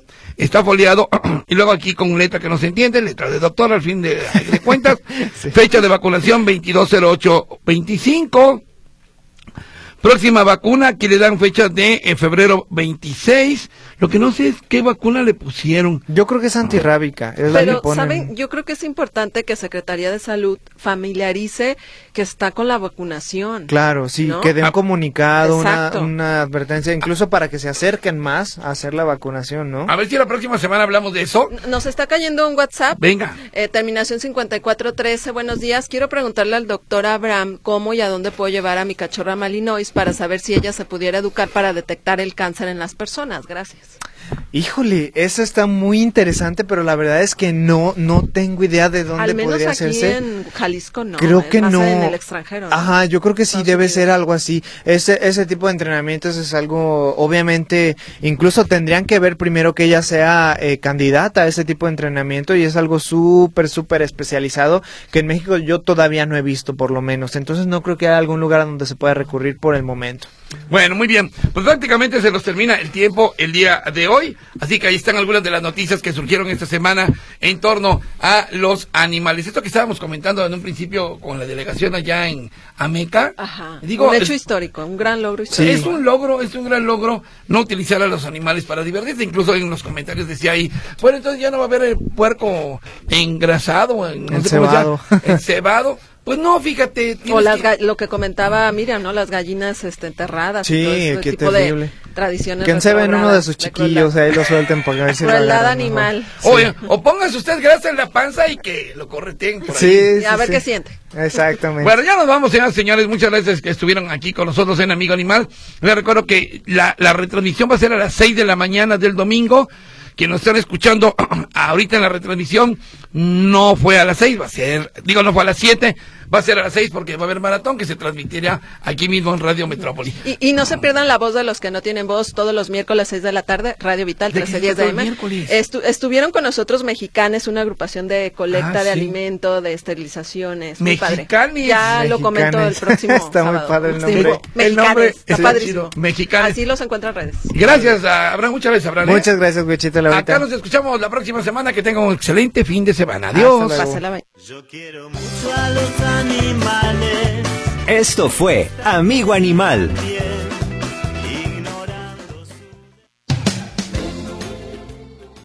F: y luego aquí con letra que no se entiende, letra de doctor al fin de cuentas, fecha de vacunación 22/08/25, próxima vacuna, aquí le dan fecha de febrero 26, Lo que no sé es qué vacuna le pusieron.
B: Yo creo que es antirrábica. Es la
G: Pero,
B: que ponen.
G: ¿saben? Yo creo que es importante que Secretaría de Salud familiarice que está con la vacunación.
B: Claro, sí,
G: ¿no?
B: que den comunicado,
G: Exacto.
B: una advertencia, incluso para que se acerquen más a hacer la vacunación, ¿no?
F: A ver si la próxima semana hablamos de eso.
G: Nos está cayendo un WhatsApp.
F: Venga.
G: Terminación 5413. Buenos días. Quiero preguntarle al doctor Abraham cómo y a dónde puedo llevar a mi cachorra Malinois para saber si ella se pudiera educar para detectar el cáncer en las personas. Gracias.
B: Híjole, eso está muy interesante, pero la verdad es que no tengo idea de dónde
G: Al menos
B: podría
G: aquí
B: hacerse.
G: en Jalisco no.
B: Creo que
G: más
B: no.
G: en el extranjero, ¿no?
B: Ajá, yo creo que sí
G: Estados
B: debe
G: Unidos.
B: ser algo así. Ese tipo de entrenamientos es algo, obviamente, incluso tendrían que ver primero que ella sea candidata a ese tipo de entrenamiento, y es algo súper especializado que en México yo todavía no he visto, por lo menos. Entonces no creo que haya algún lugar a donde se pueda recurrir por el momento.
F: Bueno, muy bien. Pues prácticamente se nos termina el tiempo el día de hoy. Así que ahí están algunas de las noticias que surgieron esta semana en torno a los animales. Esto que estábamos comentando en un principio con la delegación allá en Ameca.
G: Ajá.
F: Digo,
G: un hecho histórico, un gran logro histórico.
F: Es un gran logro no utilizar a los animales para divertirse. Incluso en los comentarios decía ahí, bueno, entonces ya no va a haber el puerco engrasado,
B: Encebado.
F: Encebado. Pues no, fíjate.
G: O lo que comentaba Miriam, ¿no? Las gallinas enterradas.
B: Sí,
G: y todo ese
B: qué
G: tipo
B: terrible.
G: de tradiciones.
B: Que enceben uno de sus chiquillos, ahí lo suelten para ver si lo
G: crueldad
B: agarran mejor.
G: animal.
B: Sí.
F: Oye, o póngase usted grasa en la panza y que lo correteen por ahí.
B: Sí,
G: Y a ver qué siente.
B: Exactamente.
F: Bueno, ya nos vamos, señoras y señores. Muchas gracias que estuvieron aquí con nosotros en Amigo Animal. Les recuerdo que la retransmisión va a ser a las 6 de la mañana del domingo. Quienes nos están escuchando ahorita en la retransmisión, no fue a las 6, no fue a las 7, va a ser a las 6 porque va a haber maratón que se transmitirá aquí mismo en Radio Metrópoli.
G: Y no se pierdan la voz de los que no tienen voz todos los miércoles 6 de la tarde, Radio Vital 1310 de AM. Estuvieron con nosotros Mexicanes, una agrupación de colecta de alimento, de esterilizaciones. Muy padre. Ya lo comento el próximo
B: Está
G: sábado.
B: muy padre el nombre.
F: El nombre
G: está padrísimo.
F: Mexicanes.
G: Así los encuentran en redes.
F: Gracias, Abraham. Muchas gracias, Abraham.
B: Muchas gracias, Wichita Laurita.
F: Acá nos escuchamos la próxima semana. Que tengan un excelente fin de semana. Adiós.
G: Pásala bien.
H: Yo quiero mucho a los animales.
I: Esto fue Amigo Animal.